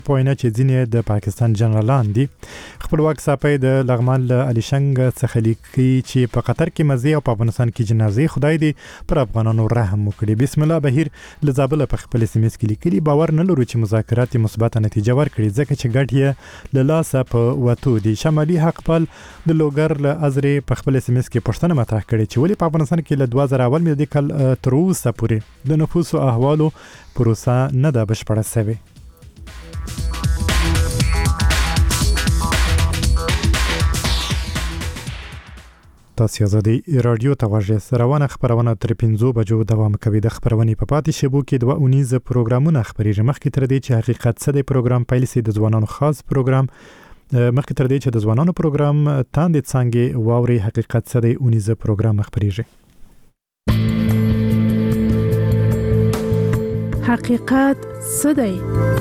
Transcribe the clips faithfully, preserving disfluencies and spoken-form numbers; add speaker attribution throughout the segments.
Speaker 1: پوینه چې ځینې د پاکستان جنرالان دي. خپلواک صاحب د لغمان له علي شنګ څخه لیکي چې په قطر کې مزي او په افغانستان کې جنازې خدای دې پر افغانانو رحم وکړي. بسم الله بهیر له زابل په خپل سیمه کې لیکلي باور نه لرو چې مذاکرات مثبت نتیجه ورکړي ځکه چې ګټ یې له لاسه په وته دي. شمالي حق پال د لوګر له ازرې په خپل سیمه کې پښتنه مطرح کړي چې ولې په افغانستان کې له دوه زره اول مې د کال تر اوسه پورې د نفوس او احوالو پروسه نه ده بشپړه شوې. تاسو آزادي رادیو ته واژه روانه خبرونه تر پنځو بجو دوام کوي. د خبرونې په پاتې شبو کې دوه اونیز پروګرامونه خبري مخکې تر دې چې حقیقت څه دی پروګرام پیل سي د ځوانانو خاص پروګرام مخکې تر دې چې د ځوانانو پروګرام تاندې څنګه واوري حقیقت څه دی اونیز پروګرام خبريږي.
Speaker 2: حقیقت څه دی؟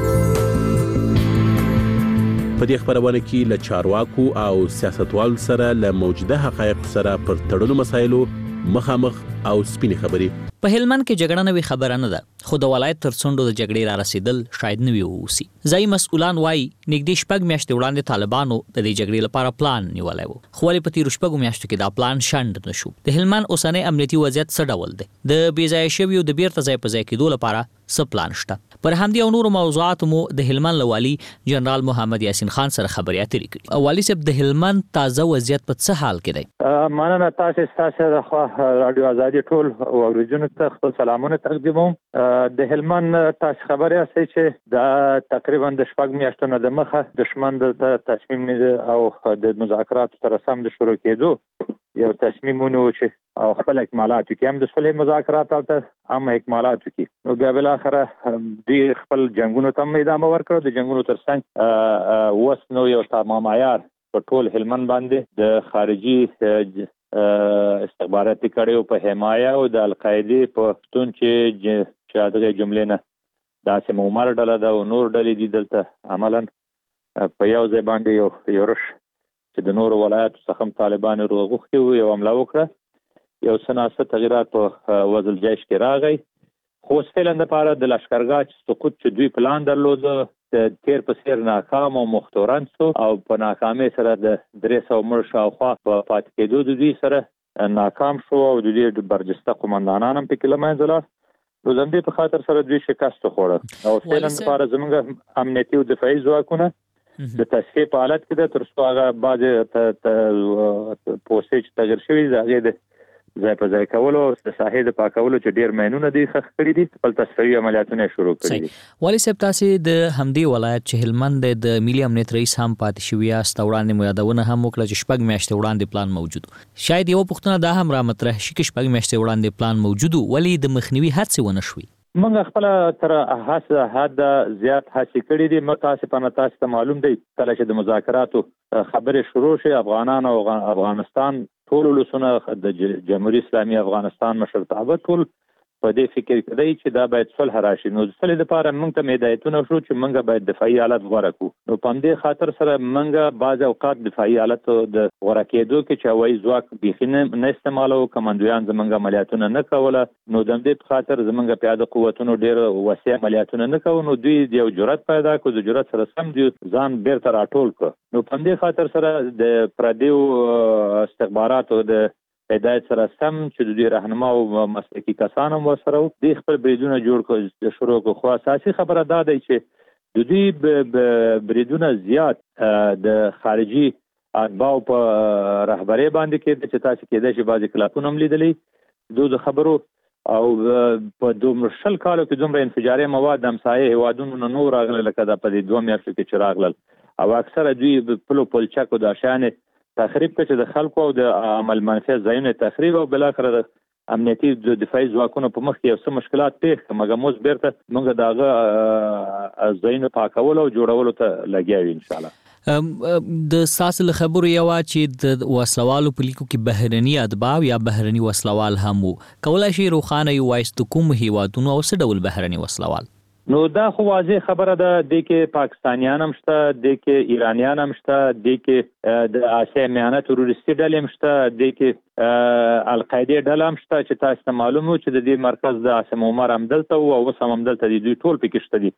Speaker 3: په دې خبرونه کې له چارواکو او سیاستوالو سره له موجوده حقایق سره پر تړلو مسایلو مخامخ او سپینې خبرې.
Speaker 4: په هلمند کې جګړه نوې خبره نه ده خو د ولایت تر څنډو د جګړې را رسیدل شاید نوې ووسی. ځای مسؤلان وایي نږدې شپږ میاشتې وړاندې طالبانو د دې جګړې لپاره پلان نیولی و خو ولې په تیرو شپږو میاشتو کې دا پلان شنډ نه شو. د هلمند اوسنی امنیتي وضعیت څه ډول دی؟ د بې ځایه شویو د بیرته ځای په ځای کېدو لپاره څه پلان شته؟ پر همدې او نورو موضوعاتو مو د هلمند له والي جنرال محمد یاسین خان سره خبرې اترې کړې. والي صاحب د هلمند تازه وضعیت په څه حال کې دی؟
Speaker 5: مننه تاسو ستاسو د رادیو آزادي ټول اوریدونکو ته خپل سلامونه تقدیموم. د هلمند تاسو خبرې اسې چې د تقریبا د شپږ میاشتو نه د مخه دشمن د تصمیم او د مذاکراتو تر سم د شروع کېدو یو تصمیمونه چې او خپل اکمالاتو کې هم د صلح مذاکرات او هم اکمالاتو کې نو بیا بل اخره دوی خپل جنگونو ته ادامه ورکړه. د جنگونو ترڅنګ وس نو یو تمام عیار په ټول هلمند باندې د خارجي استخباراتي کړیو په حمایه او د القاعده په ستون چې شاده جملې نه داسې عمر ډله دا او نور ډلې دي دلته عملاً په یو ځای باندې یو یورش چې د نورو ولایتو څخه طالبان وروغښتي وو یو حمله وکړه. یو سناسه تغیرات په وزل جیش کې راغی خو ستلند لپاره د لشکرګاه سقوط چې دوی پلان درلود د تیر په سیر ناکام او مختورن سو او په ناکامۍ سره د درې سوه مړ شاوخوا په پاتې کېدو د دوی سره ناکام شو او د دوی برجسته قومندانان هم پکې له منځه لاړ. نو د همدې په خاطر سره دوی شکست وخوړه او ستلند لپاره زموږ امنیتي او دفاعي ځواکونه د تصفیې په حالت کې ده تر څو هغه بعضې پوستې چې تغیر شوي د هغې د ځای په ځای کولو د ساحې د پاکولو چې ډېر ماینونه دي ښخ کړي دي خپل تصفیوي عملیاتونه شروع کړي دي.
Speaker 4: والي صاحب تاسې د همدې ولایت چې هلمند د ملي امنیت رئیس هم پاتې شوي یاست وړاندې مو یادونه هم وکړه چې شپږ میاشتې وړاندې پلان موجود و. شاید یوه پوښتنه دا هم را مطرح شي چې شپږ میاشتې وړاندې پلان موجود و ولې د مخنیوي هڅې ونه شوي؟
Speaker 5: موږ خپل تر هڅه حد زیات هڅې کړې دي. متاسفانه تاسو ته معلوم دی کله چې د مذاکراتو خبرې شروع شي افغانان او افغانستان ټول ولسونه د جمهوریت اسلامي افغانستان مشرتابه ټول په دې فکر کې دی چې دا باید صلح راشي. نو صلح لپاره موږ ته هدایتونه شو چې موږ باید دفاعي حالت غوړه کړو. نو په دې خاطر سره موږ بعض اوقات دفاعي حالت د غوړه کېدو کې چې هوایي ځواک بیخي نه استعمالو کمانډویان زموږ عملیاتونه نه کوله. نو د دې په خاطر زموږ پیاده قوتونو ډېر وسیع عملیاتونه نه کوو. نو دوی یو جرأت پیدا کړو د جرأت سره سم دي ځان بیرته راټول کړ. نو په دې خاطر سره د پردیو استخباراتو د هدایت سره سم چې د دوی رهنما او مسلکي کسان هم ورسره وو دوی خپل بریدونه جوړ کړل شروع کړو. خو اساسي خبره دا دی چې د دوی بریدونه زیات د خارجي اتباعو په رهبرۍ باندې کېده چې تاسو کېدای شي بعضې کلاپونه هم لیدلی دوی د خبرو او په دومره شل کالو کې دومره انفجاري مواد د همسایه هېوادونو نه نور راغله لکه دا په دې دوه میاشتو کې چې راغلل او اکثره دوی پلو پلچکو دا شیانې تخریب کړي چې د خلکو او د عمل منفي ځایونه تخریب او بالاخره د امنیتي دفاعي ځواکونو په مخ کې یو څه مشکلات پیښ کړه مګر موږ بیرته موږ د هغه ځایونه پاکولو او جوړولو ته لګیا یو ان شاء الله.
Speaker 4: د ساسل خبرو یو چې د وسلوالو په لیکو کې بهرني اتباع یا بهرني وسلوال هم وو کولای شي روخانه یو وایست کوم هیوادونو او څه ډول بهرني وسلوال؟
Speaker 5: نو دا خو واضح خبره ده د کې پاکستانیان هم شته د کې ایرانیان هم شته د کې د آسیا میانه تروریستي ډلې هم شته د کې القاعده ډله هم شته چې تاسو ته معلومه چې د دې مرکز د عاصم عمر هم دلته او اوس هم دلته دي دوی ټول پکې شته دي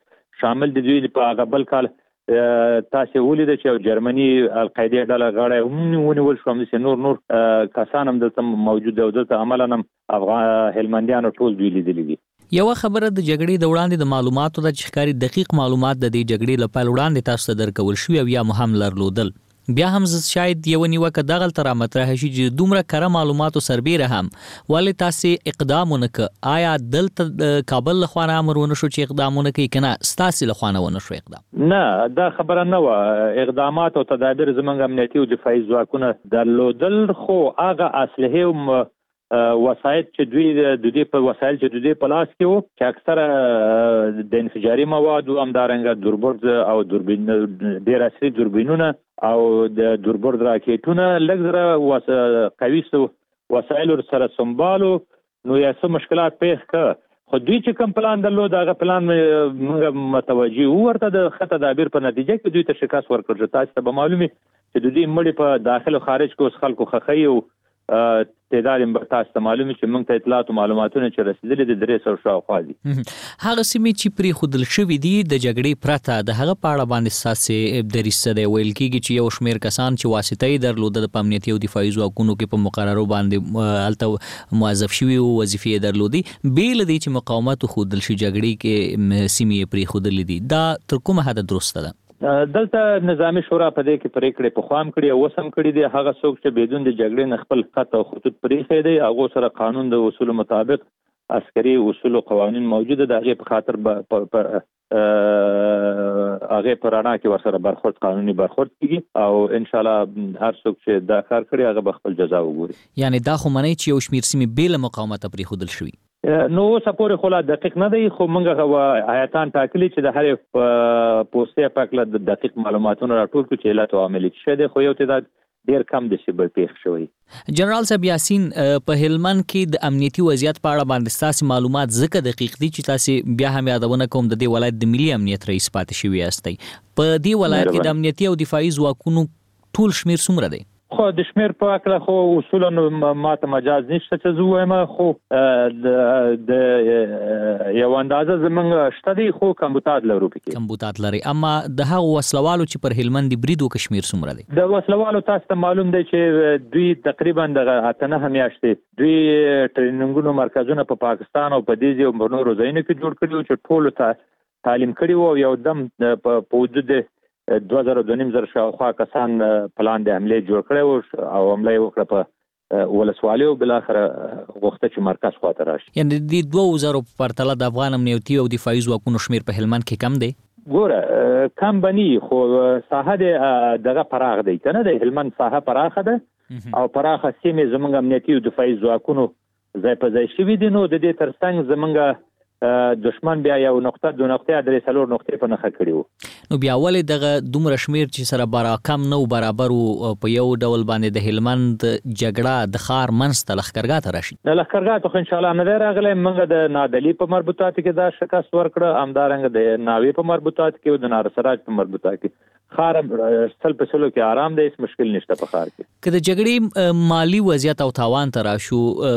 Speaker 5: شامل دي. دوی په هغه بل کال تاسو ولید چې جرمني القاعده ډله غاړه هم ونیول شو، هم نور نور کسان هم دلته موجود دي او دلته عملاً افغان هلمندیانو ټول دوی لیدلي دي.
Speaker 4: یو خبره د جګړې د وړاندې د معلوماتو د چخکاری دقیق معلومات د دې جګړې لپاره وړاندې تاسو ته درکول شو او یا مهم لرلودل. بیا هم شاید یو نیوکه دغه تر مطرح شي چې دومره کره معلوماتو سربېره هم ولې تاسو اقدامونه ک آیا دلته کابل له خوانه امرونه شو چې اقدامونه کوي کنه ستاسو له خوانه ونه شو اقدام؟
Speaker 5: نه دا خبره نه و. اقدامات او تدابیر زمونږ امنیتي او دفاعي ځواکونه درلودل، خو هغه اصله وسایل چې دوی د دې په وسایل چې دوی په لاس کې وو چې اکثره د انفجاري مواد او همدارنګه دوربرد او دوربین ډیر اصلي دوربینونه او د دوربرد راکېټونه لږ قوي وسایل سره سمبالو، نو یې څه مشکلات پیښ کړ. خو دوی چې کوم پلان درلود هغه پلان موږ متوجي ورته د خطا تدابیر په نتیجه کې دوی ته شکست ورکړ. تاسو ته به معلومي چې دوی مړي په داخل او خارج کې اوس خلکو خخي او تعداد به تاسو ته معلومه چې موږ ته اطلاعات او معلوماتونه چې رسیدلي دي درې سوه شاوخوا دي.
Speaker 4: هغه سیمې چې پرې خودل شوې دي د جګړې پرته د هغه په اړه باندې ساسې دریسه دی ویل کېږي چې یو شمېر کسان چې واسطه یې درلوده د امنیتي او دفاعي ځواکونو کې په مقررو باندې الته موظف شوي او وظیفې یې درلودي بیل دي چې مقاومت خودل شي جګړې کې سیمې پرې خودلې دي. دا تر کومه حد درسته ده؟
Speaker 5: دلته نظامی شورا په دې کې پریکړې په خوام کړي او وسم کړي دي. هغه څوک چې بدون د جګړې نه خپل خط او خطوط پرې دی هغه سره قانون د اصول مطابق عسکري اصول او قوانين موجوده ده، هغه په خاطر هغه پرانا کې ورسره برخورد قانوني برخورد کیږي او ان شاء الله هر څوک چې دا کار کړي هغه به خپل جزا وګوري.
Speaker 4: یعنی دا خو منی چې یو شمیر سیمې بیل مقاومت پرې خودل شوی
Speaker 5: نو سپورې خلا دقیق نه دی، خو موږ آیاتان ټاکلي چې د هر پوسټه پاکله د دقیق معلوماتونو راټول کړو چې علت او عامل څه دي، خو یو تعداد ډیر کم د شی بل پیښ شوی.
Speaker 4: جنرال صاحب یاسین په هلمند کې د امنیتي وضعیت په اړه باندې تاسو معلومات زکه دقیق دي چې تاسو بیا هم یادونه کوم د دې ولایت د ملي امنیت رئیس پاتې شوی یاستئ. په دې ولایت کې د امنیتي او دفاعي ځواکونو ټول شمیر څومره دی؟
Speaker 5: خو د شمیر په اکله خو اصولا ماته مجاز نشته چې زه وایم، خو د یو اندازه زمونږ شته دي خو کمبوتات لرو پکې
Speaker 4: کمبوتات لري. اما د هغه وسلوالو چې پر هلمند بریدو کشمیر څومره دی؟
Speaker 5: د وسلوالو تاسو ته معلوم دی چې دوی تقریبا د اتنه میاشتې دوی ټریننګونو مرکزونه په پاکستان او په دې او نورو ځایونو کې جوړ کړي چې ټول ته تعلیم کړي وو. یو دم په حدود دوه زره دوه نیم زره شاوخوا کسان پلان د حمله جوړ کړی او حمله وکړه په ولسوالۍ او بل اخر وخت چې مرکز خواته راشي.
Speaker 4: یعنی د دوه زره په پرتله د افغان امنیتي او دفاعي ځواکونو شمیر په هلمند کې کم دی؟
Speaker 5: ګوره کم بني، خو ساحه دغه پراخ دی کنه، د هلمند ساحه پراخه ده او پراخه سیمې زمونږ امنیتي او دفاعي ځواکونو ځای په ځای شوي دي. نو د دې ترڅنګ زمونږ دشمن بیا یو نقطه دو نقطه درې څلور نقطې په نخښه کړی وو.
Speaker 4: نو بیا ولې دغه دومره شمیر چې سره برا کم نو برابر په یو ډول باندې د هلمند جګړه د خار منځ ته لښکرګاه ته راشي؟
Speaker 5: د لښکرګاه ته ان شاء الله نه دی راغلی. موږ د نادلي په مربوطات کې دا شکست ورکړه، همدارنګه د ناوی په مربوطات کې او د نارسراج په مربوطات کې خار سل په سلو کې آرام دی، هیڅ مشکل نشته په خار کې.
Speaker 4: که د جګړې مالی وضعیت او تاوان ته راشو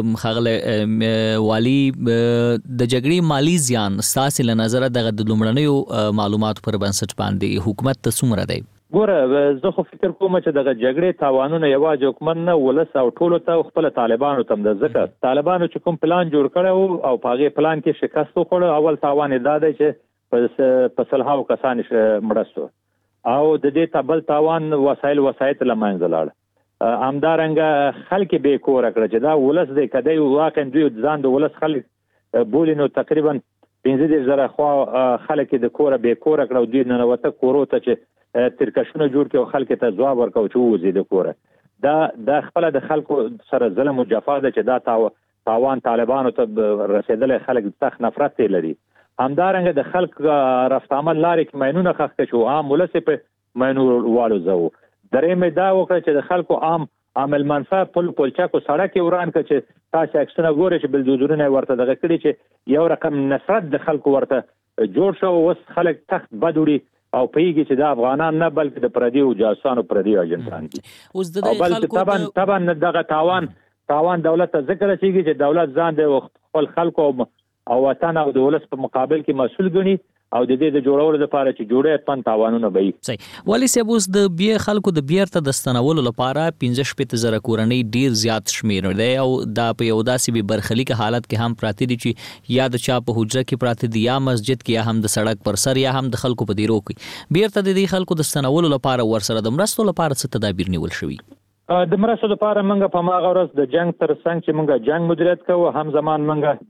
Speaker 4: خغله والی، د جګړې مالی زیان ستاسو له نظره دغه د لومړنیو معلوماتو پر بنسټ باندې حکومت ته څومره دی؟
Speaker 5: ګوره زه خو فکر کوم چې دغه جګړې تاوانونه یوازې حکومت نه ولس او ټولو ته خپل طالبانو ته د ځکه طالبانو چې کوم پلان جوړ کړو او په هغه پلان کې شکست وکړ. اول تاوان دا دی چې په سلهاو کسان مړه شو او د دې تبل تاوان وسایل وسایت لمنځه لاړ. همدارنګه خلک به کور کړ چې دا ولس دې کدی واقعا دوی ځان د ولس خلک بولینو تقریبا پنځه دېرش زره خوا خلک د کور به کور کړو دوی نه وته کورو ته چې ترکشونه جوړ کړي او خلک ته ځواب ورکاو چې وځي د کور. دا د خپل د خلکو سره ظلم او جفا ده چې دا تاوان طالبانو ته رسیدل، خلک سخت نفرت لري. همدارنګه د خلک رفت عمل لارې کې ماینونه خښ شو، عام ولس په ماینو والو زو درې مې دا وکړه چې د خلکو عام عمل منفعه پل پلچاکو سړک وران کړ چې تاسو اکسونه ګوري چې بلدوزرونه ورته دغه کړی چې یو رقم نفرت د خلکو ورته جوړ شو. اوس خلک تخت بدوړي او پیږي چې د افغانان نه بلکې د پردي او جاسوسانو پردي اجنټان دي.
Speaker 4: اوس د خلکو
Speaker 5: طبعا طبعا دغه تاوان تاوان دولت ته ذکر شيږي چې دولت ځان د خپل خلکو او وطن او د ولس په مقابل کې مسؤل ګڼي او د دې د جوړولو لپاره چې جوړه پن تاوانونه به وي.
Speaker 4: صحیح. ولی سبوس د بیا خلکو د بیرته د ستنولو لپاره پنځه شپږ زره کورنۍ ډیر زیات شمیر دی او دا په یو داسې به برخلیک حالت کې هم پراته دي چې یا د چا په حجره کې پراته دي یا مسجد کې یا هم د سړک پر سر یا هم د خلکو په دیرو کې. بیرته د دې خلکو د ستنولو لپاره ورسره د مرستو لپاره څه تدابیر نیول شوي؟
Speaker 5: د مرستو لپاره موږ په ماغه ورځ د جنگ تر څنګ چې موږ جنگ مدیریت کوو هم زمان موږ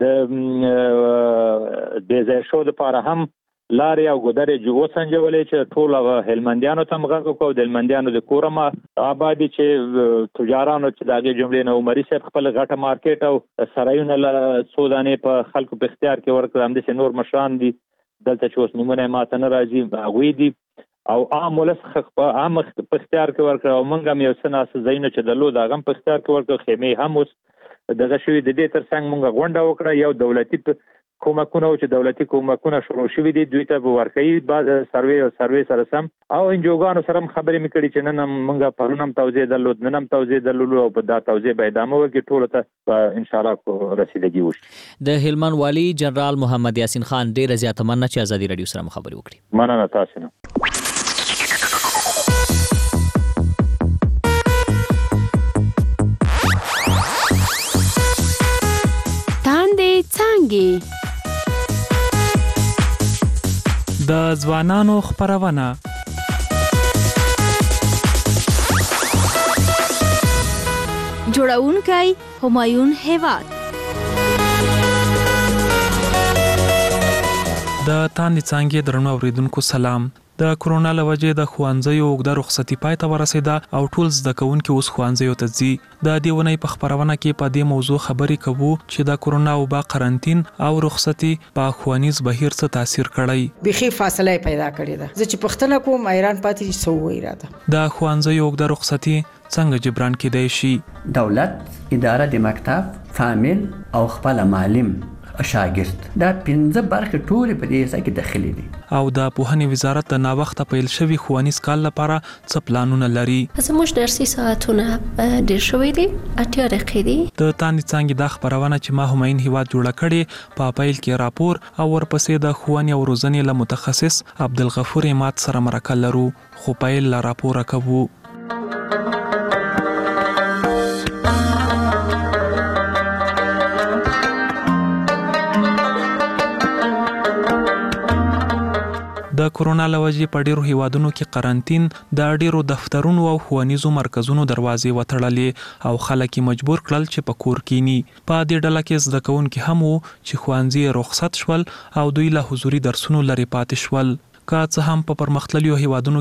Speaker 5: د د ځای شو لپاره هم لارې او ګودرې جو سنجولې چې ټول هلمندیانو ته مغه کو د هلمندیانو د کورما آبادی چې تجارانو چې دغه جملې نو عمرې صاحب خپل غټه مارکیټ او سرایونه له سودانې په خلکو په اختیار کې ورکړم د نور مشران دي دلته چې اوس نمونه ماته نه راځي غوي دي او عام ولس عام په اختیار کې ورکړ او موږ هم یو څه ناس زینو چې د لو د غم په اختیار کې ورکړ خیمه هم اوس دغه شوی د دې تر څنګ موږ غونډه وکړه یو دولتي کومکونه چې دولتي کومکونه شروع شوي دي دوی ته ورکړي بعد سروي او سروي سره سم او انجوګانو سره خبرې میکړي چې نن موږ پرونم توزیع درلود ننم توزیع درلود او په دا توزیع به ادامه وکړي ټول ته ان شاء الله رسیدګي وشي.
Speaker 4: د هلمند والی جنرال محمد یاسین خان ډیر زیاته مننه چې ازادي رادیو سره خبرې وکړي.
Speaker 5: مننه تاسو نه.
Speaker 2: څنګه
Speaker 6: د ځوانانو خبرونه
Speaker 2: جوړونکي همایون هیواد
Speaker 6: د تاندې څنګه درنو اوریدونکو سلام. د کرونا لوجې د خوانځیو اوږده رخصتي پای ته ورسېده او ټول زده کوونکي اوس خوانځیو ته ځي. د دې ونې په خبرونه کې په دې موضوع خبرې کوو چې د کرونا وبا قرنټین او رخصتي په ښوونیز بهیر څه تاثیر کړی.
Speaker 7: بيخي فاصله پیدا کړې ده. زه چې پښتنه کوم ایران پاتې سو وایراده.
Speaker 6: د خوانځیو اوږده رخصتي څنګه جبران کېدای شي؟
Speaker 8: دولت، اداره د مکتب، فامیل او خپل معلم شاګرد دا پنځه برخې ټول په دې ځای کې داخلي دي.
Speaker 6: او د پوهنې وزارت د ناوخته پیل شوی ښوونیز کال لپاره څه پلانونه لري؟
Speaker 9: زموږ درسي ساعتونه ډېر شوي دي، اتیا دقیقې دي.
Speaker 6: د تاندې څانګې دا خبرونه چې ما همایون هیواد جوړه کړې په پیل کې راپور او ورپسې د ښوونې او روزنې له متخصص عبدالغفور عماد سره مرکه لرو خو پیل له راپوره کوو. د کرونا لوجې په ډیرو هیوادونو کې قرنټین د ډیرو دفترونو او ښوونیزو مرکزونو دروازې وتړلې او خلک مجبور کړل چې په کور کینی. په دې ډله کې زده کوونکي هم وو چې ښوونځي رخصت شول او دوی له حضوري درسونو لري پاتې شول. که څه هم په پرمختللو هیوادونو